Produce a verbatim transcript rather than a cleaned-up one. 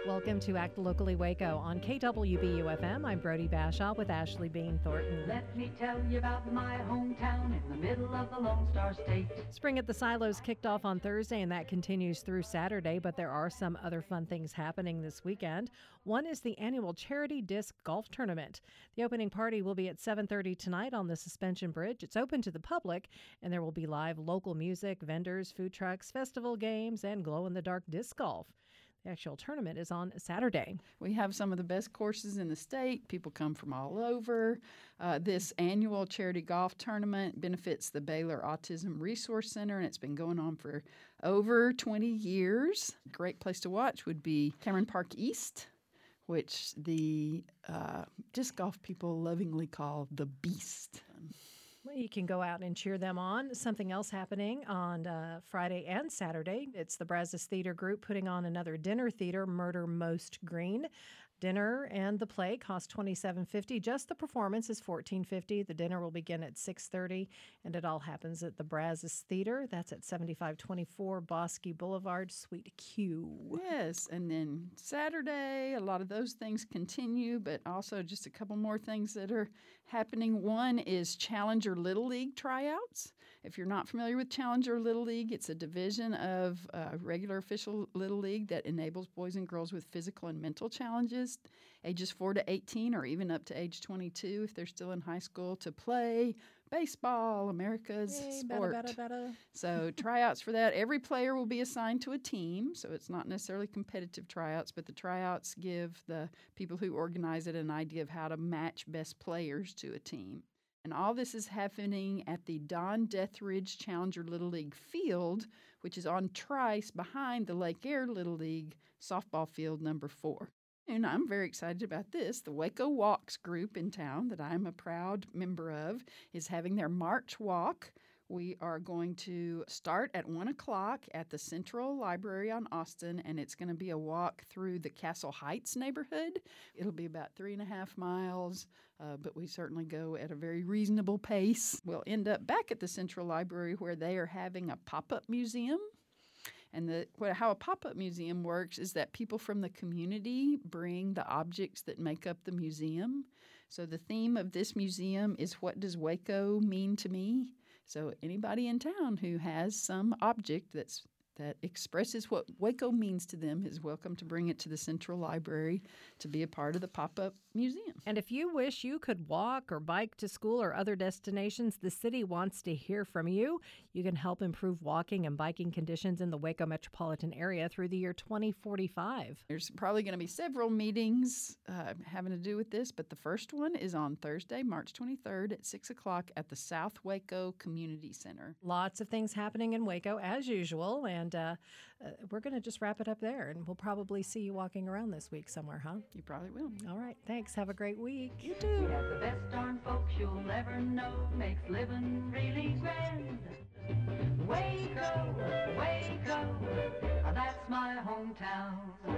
Welcome to Act Locally Waco on K W B U F M. I'm Brody Bashaw with Ashley Bean Thornton. Let me tell you about my hometown in the middle of the Lone Star State. Spring at the Silos kicked off on Thursday, and that continues through Saturday, but there are some other fun things happening this weekend. One is the annual Charity Disc Golf Tournament. The opening party will be at seven thirty tonight on the Suspension Bridge. It's open to the public, and there will be live local music, vendors, food trucks, festival games, and glow-in-the-dark disc golf. The actual tournament is on Saturday. We have some of the best courses in the state. People come from all over. Uh, this annual charity golf tournament benefits the Baylor Autism Resource Center, and it's been going on for over twenty years. A great place to watch would be Cameron Park East, which the uh, disc golf people lovingly call the Beast. Well, you can go out and cheer them on. Something else happening on uh, Friday and Saturday. It's the Brazos Theater Group putting on another dinner theater, Murder Most Green. Dinner and the play cost twenty-seven fifty. Just the performance is fourteen fifty. The dinner will begin at six thirty, and it all happens at the Brazos Theater. That's at seventy-five twenty-four Bosque Boulevard, Suite Q. Yes, and then Saturday, a lot of those things continue, but also just a couple more things that are happening. One is Challenger Little League tryouts. If you're not familiar with Challenger Little League, it's a division of uh, regular official Little League that enables boys and girls with physical and mental challenges, ages four to eighteen, or even up to age twenty-two if they're still in high school, to play baseball, America's Yay, sport. Better, better, better. So tryouts for that. Every player will be assigned to a team, so it's not necessarily competitive tryouts, but the tryouts give the people who organize it an idea of how to match best players to a team. And all this is happening at the Don Deathridge Challenger Little League field, which is on Trice behind the Lake Air Little League softball field number four. And I'm very excited about this. The Waco Walks group in town that I'm a proud member of is having their March Walk. We are going to start at one o'clock at the Central Library on Austin, and it's going to be a walk through the Castle Heights neighborhood. It'll be about three and a half miles, uh, but we certainly go at a very reasonable pace. We'll end up back at the Central Library where they are having a pop-up museum. And the, what, how a pop-up museum works is that people from the community bring the objects that make up the museum. So the theme of this museum is, what does Waco mean to me? So anybody in town who has some object that's that expresses what Waco means to them is welcome to bring it to the Central Library to be a part of the pop-up museum. And if you wish you could walk or bike to school or other destinations, the city wants to hear from you. You can help improve walking and biking conditions in the Waco metropolitan area through the year twenty forty-five. There's probably going to be several meetings uh, having to do with this, but the first one is on Thursday, March twenty-third at six o'clock at the South Waco Community Center. Lots of things happening in Waco as usual, and uh, uh, we're going to just wrap it up there, and we'll probably see you walking around this week somewhere, huh? You probably will. All right, thanks. Have a great week. You too. We have the best darn folks you'll ever know, makes living really grand. Waco, Waco, that's my hometown.